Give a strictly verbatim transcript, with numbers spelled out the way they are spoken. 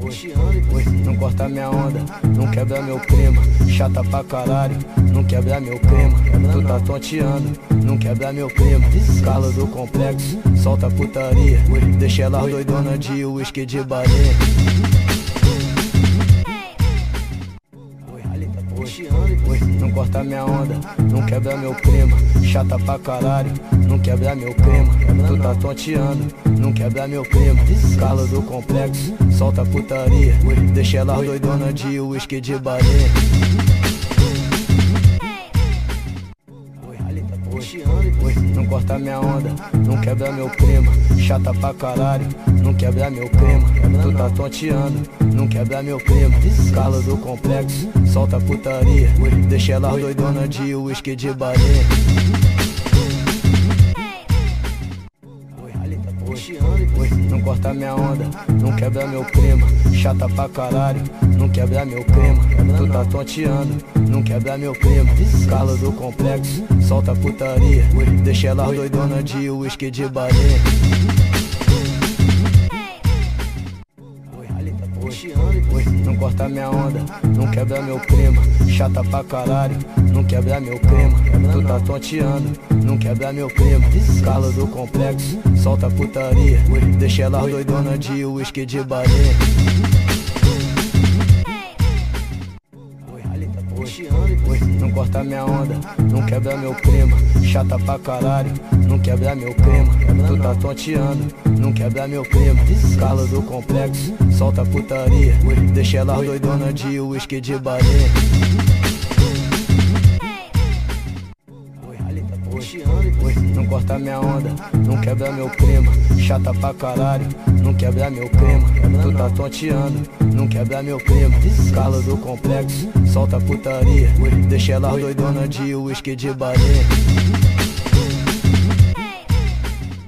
Oi, não corta minha onda, não quebra meu clima. Chata pra caralho, não quebra meu clima. Tu tá tonteando, não quebra meu clima. Carla do complexo, solta putaria. Deixa ela doidona de uísque de balinha. Oi, não corta minha onda, não quebra meu clima. Chata pra caralho, não quebra meu clima. Tu tá tonteando, não quebra meu clima. Carla do complexo, solta putaria. Deixa ela doidona de uísque de balinha. Oi, não corta minha onda, não quebra meu clima. Chata pra caralho, não quebra meu clima. Tu tá tonteando, não quebra meu clima. Carla do complexo, solta putaria. Deixa ela doidona de uísque de balinha. Oi, não corta minha onda, não quebra meu clima. Chata pra caralho, não quebra meu clima. Tu tá tonteando, não quebra meu clima. Carla do complexo, solta putaria. Deixa ela doidona de uísque de balinha. Oi, não corta minha onda, não quebra meu clima. Chata pra caralho, não quebra meu clima. Tu tá tonteando, não quebra meu clima. Carla do complexo, solta putaria. Deixa ela doidona de uísque de balinha. Oi, não corta minha onda, não quebra meu clima. Chata pra caralho, não quebra meu clima. Tu tá tonteando, não quebra meu clima. Carla do complexo, solta putaria. Deixa ela doidona de uísque de balinha. Oi, não corta minha onda, não quebra meu clima. Chata pra caralho, não quebra meu clima. Tu tá tonteando, não quebra meu clima. Carla do complexo, solta putaria. Deixa ela doidona de uísque de balinha.